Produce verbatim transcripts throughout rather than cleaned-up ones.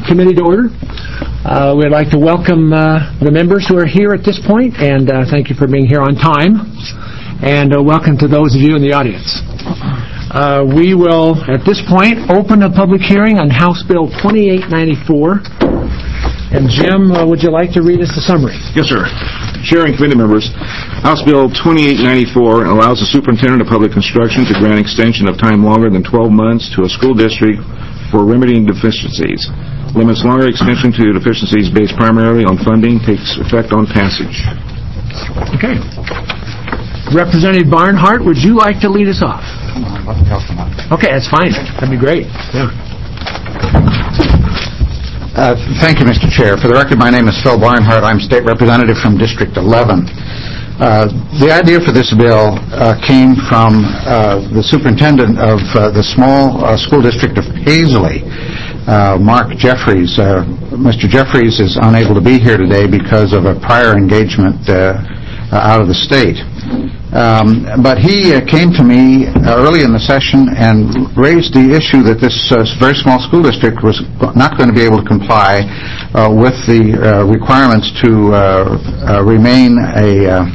committee to order. Uh, we'd like to welcome uh, the members who are here at this point, and uh, thank you for being here on time. And uh, welcome to those of you in the audience. Uh, we will, at this point, open a public hearing on House Bill twenty-eight ninety-four. And Jim, uh, would you like to read us the summary? Yes, sir. Chair and committee members, House Bill twenty-eight ninety-four allows the superintendent of public instruction to grant extension of time longer than twelve months to a school district for remedying deficiencies. Limits longer extension to deficiencies based primarily on funding, takes effect on passage. Okay. Representative Barnhart, would you like to lead us off? Okay, that's fine. That'd be great. Yeah. Uh, thank you, Mister Chair. For the record, my name is Phil Barnhart. I'm State Representative from District eleven. Uh, the idea for this bill uh, came from uh, the superintendent of uh, the small uh, school district of Paisley, uh, Mark Jeffries. Uh, Mister Jeffries is unable to be here today because of a prior engagement uh, uh, out of the state. Um, but he uh, came to me uh, early in the session and raised the issue that this uh, very small school district was not going to be able to comply uh, with the uh, requirements to uh, uh, remain a, uh,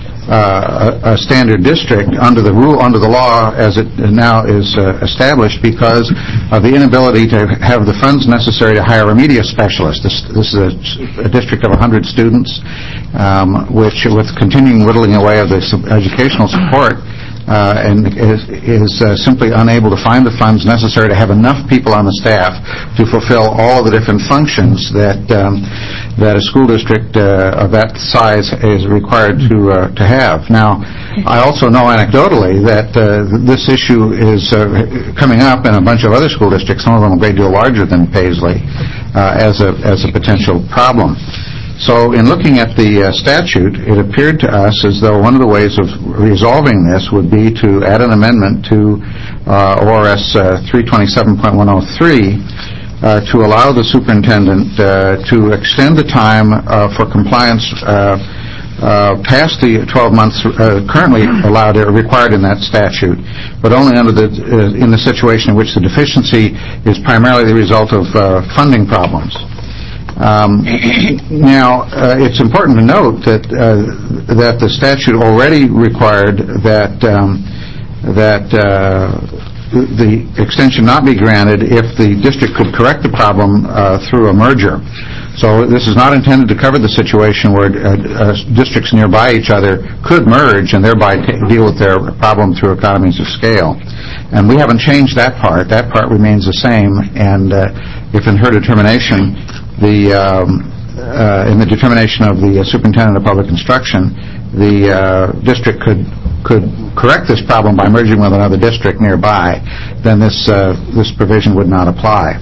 uh, a standard district under the rule, under the law as it now is uh, established, because of the inability to have the funds necessary to hire remedial specialists. This, this is a, a district of one hundred students, um, which, with continuing whittling away of the educational support, uh, and is, is uh, simply unable to find the funds necessary to have enough people on the staff to fulfill all of the different functions that um, that a school district uh, of that size is required to uh, to have. Now, I also know anecdotally that uh, this issue is uh, coming up in a bunch of other school districts, some of them a great deal larger than Paisley, uh, as a as a potential problem. So in looking at the uh, statute, it appeared to us as though one of the ways of resolving this would be to add an amendment to uh, O R S uh, three twenty-seven point one oh three uh, to allow the superintendent uh, to extend the time uh, for compliance uh, uh, past the twelve months uh, currently allowed or required in that statute, but only under the uh, in the situation in which the deficiency is primarily the result of uh, funding problems. Um, now, uh, it's important to note that uh, that the statute already required that um, that uh, the extension not be granted if the district could correct the problem uh, through a merger. So this is not intended to cover the situation where uh, uh, districts nearby each other could merge and thereby t- deal with their problem through economies of scale. And we haven't changed that part. That part remains the same. And uh, if in her determination, the um, uh, in the determination of the uh, superintendent of public instruction, the uh, district could could correct this problem by merging with another district nearby, then this uh, this provision would not apply.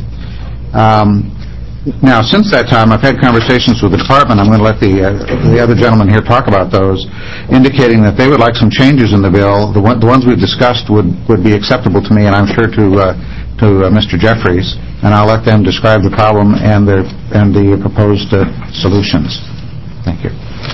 Um, now, since that time, I've had conversations with the department. I'm going to let the uh, the other gentleman here talk about those, indicating that they would like some changes in the bill. The, one, the ones we've discussed would, would be acceptable to me, and I'm sure to uh, to uh, Mister Jeffries, and I'll let them describe the problem and the and the proposed uh, solutions. Thank you.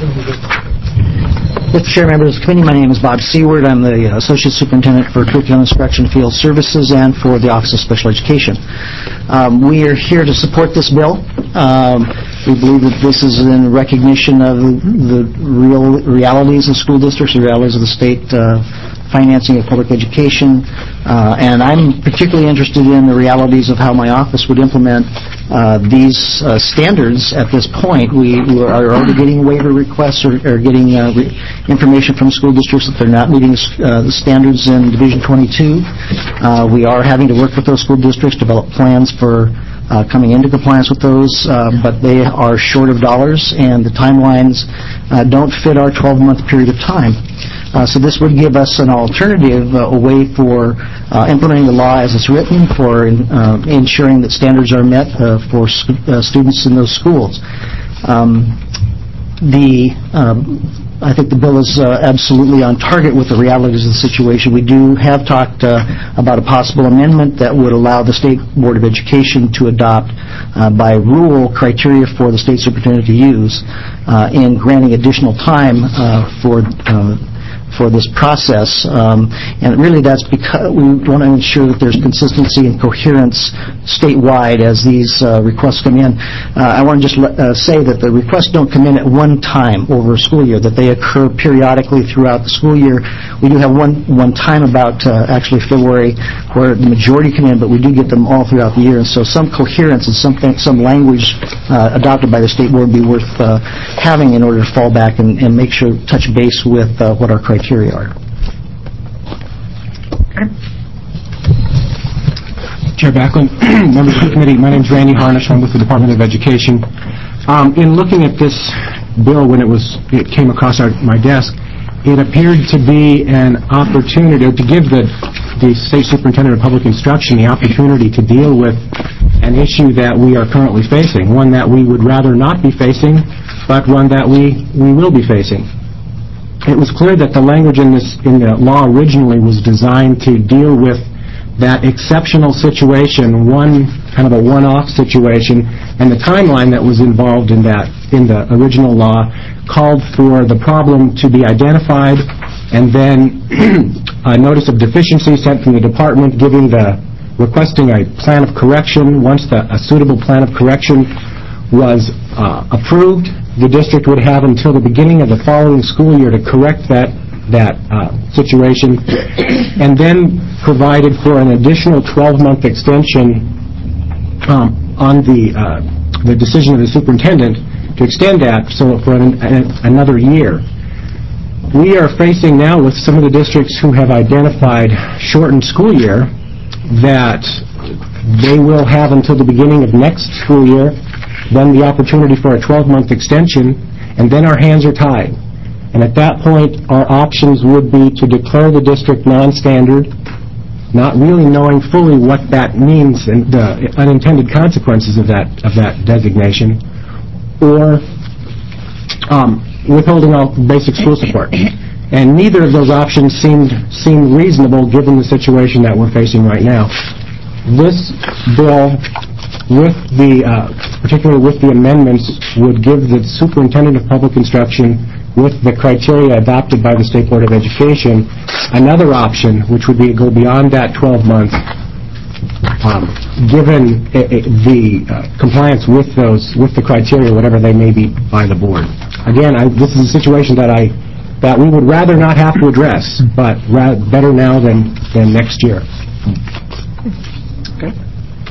Mister Chair, members of the committee, my name is Bob Seward. I'm the Associate Superintendent for Curriculum Instruction Field Services and for the Office of Special Education. Um, we are here to support this bill. Um, we believe that this is in recognition of the real realities of school districts, the realities of the state uh, financing of public education, uh, and I'm particularly interested in the realities of how my office would implement uh, these uh, standards at this point. We, we are already getting waiver requests or, or getting uh, re- information from school districts that they're not meeting uh, the standards in Division twenty-two. Uh, we are having to work with those school districts, develop plans for Uh, coming into compliance with those, uh, but they are short of dollars, and the timelines uh, don't fit our twelve-month period of time. Uh, so this would give us an alternative, uh, a way for uh, implementing the law as it's written, for uh, ensuring that standards are met uh, for sc- uh, students in those schools. Um, the um, I think the bill is uh, absolutely on target with the realities of the situation. We do have talked uh, about a possible amendment that would allow the State Board of Education to adopt uh, by rule criteria for the state superintendent to use uh, in granting additional time uh, for uh, for this process. Um, and really that's because we want to ensure that there's consistency and coherence statewide as these uh, requests come in. Uh, I want to just let, uh, say that the requests don't come in at one time over a school year, that they occur periodically throughout the school year. We do have one, one time about uh, actually February where the majority come in, but we do get them all throughout the year. And so some coherence and something, some language uh, adopted by the state board would be worth uh, having in order to fall back and, and make sure, touch base with uh, what our criteria are. Okay. Chair Backlund, members of the committee, my name is Randy Harnish. I'm with the Department of Education. Um, in looking at this bill when it was it came across our, my desk, it appeared to be an opportunity to give the, the State Superintendent of Public Instruction the opportunity to deal with an issue that we are currently facing, one that we would rather not be facing, but one that we, we will be facing. It was clear that the language in this in the law originally was designed to deal with that exceptional situation, one kind of a one-off situation, and the timeline that was involved in that in the original law called for the problem to be identified and then a notice of deficiency sent from the department giving the requesting a plan of correction. Once the, a suitable plan of correction was uh, approved, the district would have until the beginning of the following school year to correct that that uh, situation, and then provided for an additional twelve-month extension um, on the uh, the decision of the superintendent to extend that so for an, an, another year. We are facing now with some of the districts who have identified shortened school year that they will have until the beginning of next school year, then the opportunity for a twelve-month extension, and then our hands are tied. And at that point, our options would be to declare the district non-standard, not really knowing fully what that means and the unintended consequences of that of that designation, or um, withholding all basic school support. And neither of those options seemed seemed reasonable given the situation that we're facing right now. This bill, with the uh, particularly with the amendments, would give the superintendent of public instruction, with the criteria adopted by the State Board of Education, another option, which would be go beyond that twelve months, um, given uh, the uh, compliance with those with the criteria, whatever they may be by the board. Again, I, this is a situation that I that we would rather not have to address, but ra- better now than than next year. Okay.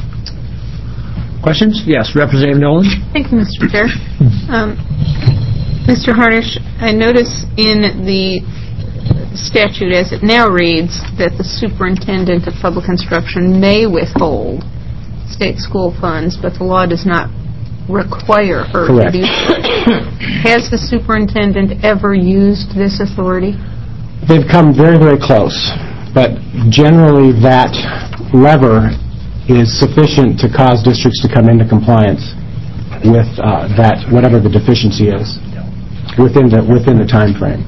Questions? Yes, Representative Nolan. Thank you, Mister Chair. Um, Mister Harnish, I notice in the statute as it now reads that the superintendent of public instruction may withhold state school funds, but the law does not require her Correct. to do so. Has the superintendent ever used this authority? They've come very, very close, but generally that lever is sufficient to cause districts to come into compliance with uh, that, whatever the deficiency is, within the within the time frame.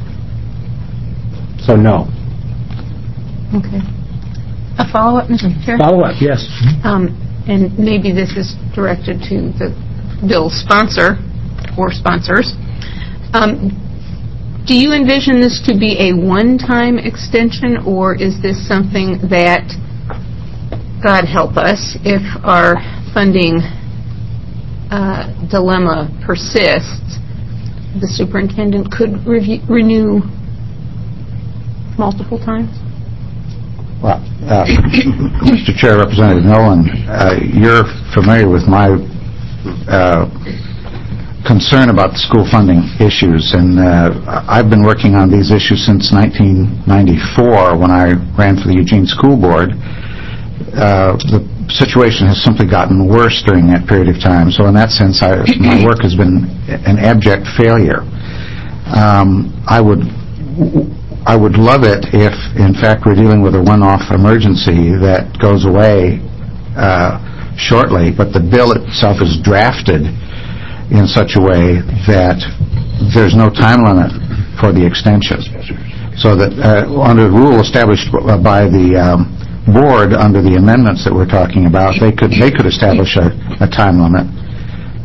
So no. Okay. A follow-up, Mister Chair? Follow up, yes. Um, and maybe this is directed to the bill's sponsor or sponsors. Um, do you envision this to be a one-time extension, or is this something that, God help us, if our funding uh, dilemma persists, the superintendent could review, renew multiple times? Well, uh, Mister Chair, Representative Nolan, uh, you're familiar with my uh, concern about the school funding issues, and uh, I've been working on these issues since nineteen ninety-four when I ran for the Eugene School Board. Uh, the situation has simply gotten worse during that period of time, so in that sense, I, my work has been an abject failure. Um, I would I would love it if, in fact, we're dealing with a one-off emergency that goes away uh, shortly, but the bill itself is drafted in such a way that there's no time limit for the extension. So that uh, under the rule established by the um, board under the amendments that we're talking about, they could they could establish a, a time limit,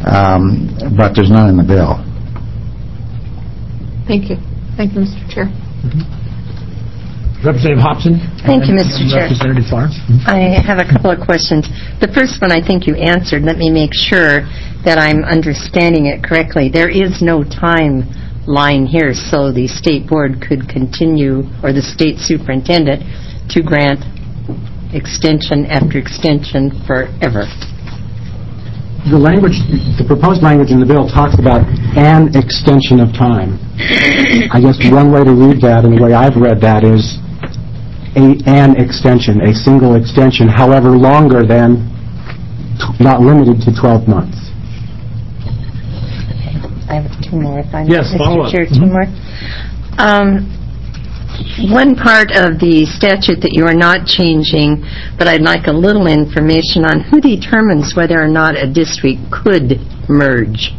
um, but there's none in the bill. Thank you. Thank you, Mister Chair. Representative Hobson. Thank you, and- Mister and Chair. Representative Farr. I have a couple of questions. The first one I think you answered. Let me make sure that I'm understanding it correctly. There is no timeline here, so the state board could continue, or the state superintendent, to grant extension after extension forever. The language, the proposed language in the bill talks about an extension of time. I guess one way to read that, and the way I've read that, is a, an extension, a single extension, however longer than, t- not limited to twelve months. I have two more, if I may, Yes, follow up. Mister Chair, two more. Um, One part of the statute that you are not changing, but I'd like a little information on who determines whether or not a district could merge.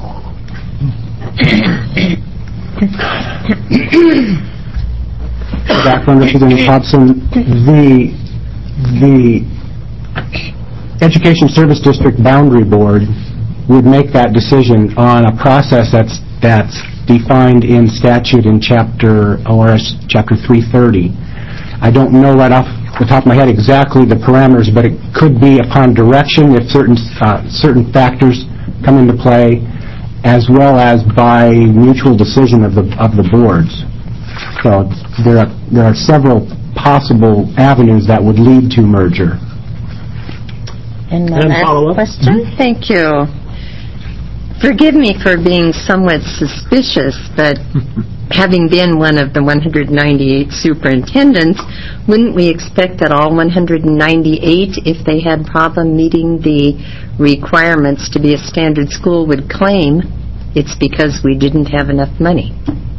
Background, Representative Hobson, the, the Education Service District Boundary Board would make that decision on a process that's, that's defined in statute in chapter O R S chapter three thirty. I don't know right off the top of my head exactly the parameters, but it could be upon direction if certain uh, certain factors come into play, as well as by mutual decision of the of the boards. So there are there are several possible avenues that would lead to merger. And my And last follow-up. question? Thank you. Forgive me for being somewhat suspicious, but having been one of the one hundred ninety-eight superintendents, wouldn't we expect that all one hundred ninety-eight, if they had problem meeting the requirements to be a standard school, would claim it's because we didn't have enough money?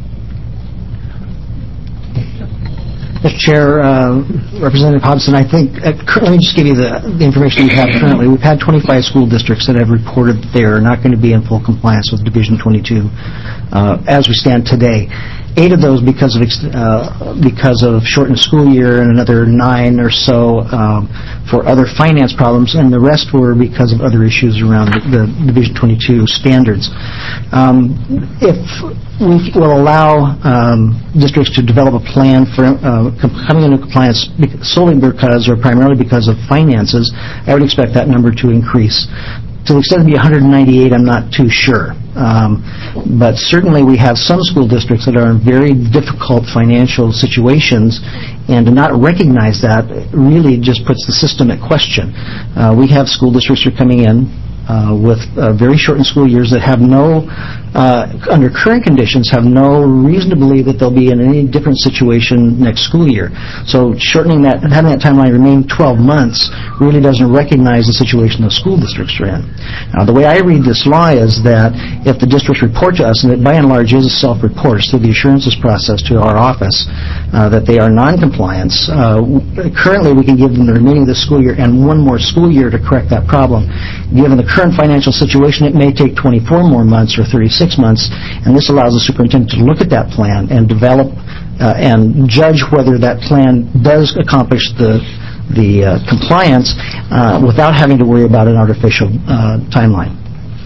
Mister Chair, uh, Representative Hobson, I think, uh, cur- let me just give you the, the information we have currently. We've had twenty-five school districts that have reported that they are not going to be in full compliance with Division twenty-two uh, as we stand today. Eight of those because of ex- uh, because of shortened school year, and another nine or so um, for other finance problems, and the rest were because of other issues around the, the Division twenty-two standards. Um, if we will allow um, districts to develop a plan for uh, coming into compliance solely because or primarily because of finances, I would expect that number to increase. To the extent of the one hundred ninety-eight, I'm not too sure. Um, but certainly we have some school districts that are in very difficult financial situations, and to not recognize that really just puts the system at question. Uh, we have school districts who are coming in uh, with uh, very shortened school years that have no, uh, under current conditions, have no reason to believe that they'll be in any different situation next school year. So shortening that, having that timeline remain twelve months really doesn't recognize the situation those school districts are in. Now, the way I read this law is that if the districts report to us, and it by and large is a self-report through the assurances process to our office, uh, that they are non-compliance, uh, w- currently we can give them the remaining of the school year and one more school year to correct that problem. Given the current financial situation, it may take twenty-four more months or thirty-six months, and this allows the superintendent to look at that plan and develop uh, and judge whether that plan does accomplish the the uh, compliance uh, without having to worry about an artificial uh, timeline.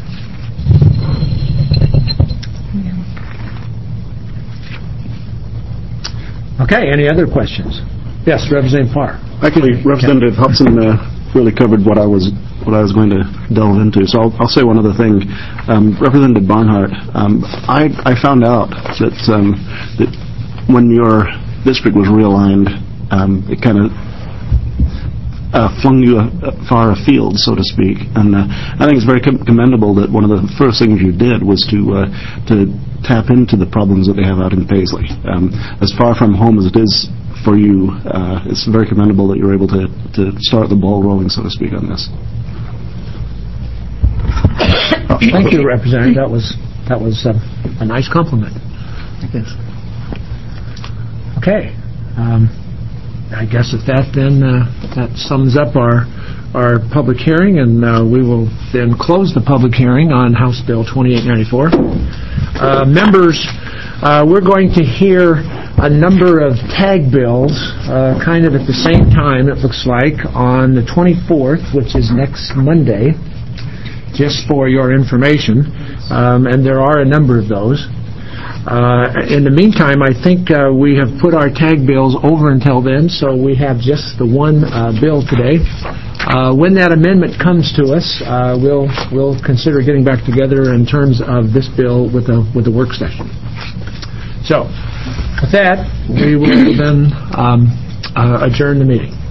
Okay, any other questions? Yes, Representative Farr. Actually, Representative Hobson uh, really covered what I was what I was going to delve into. So I'll, I'll say one other thing. Um, Representative Barnhart, um, I I found out that um, that when your district was realigned, um, it kind of uh, flung you uh, far afield, so to speak. And uh, I think it's very com- commendable that one of the first things you did was to uh, to tap into the problems that they have out in Paisley. Um, as far from home as it is for you, uh, it's very commendable that you're able to, to start the ball rolling, so to speak, on this. Well, thank you, Representative. That was that was uh, a nice compliment. Yes. Okay. Um, I guess at that then uh, that sums up our our public hearing, and uh, we will then close the public hearing on House Bill twenty-eight ninety-four. Uh, members, uh, we're going to hear a number of tag bills uh, kind of at the same time, it looks like, on the twenty-fourth, which is next Monday, just for your information, um, and there are a number of those. Uh, In the meantime, I think uh, we have put our tag bills over until then, so we have just the one uh, bill today. Uh, When that amendment comes to us, uh, we'll we'll consider getting back together in terms of this bill with a with a work session. So, with that, we will then um, uh, adjourn the meeting.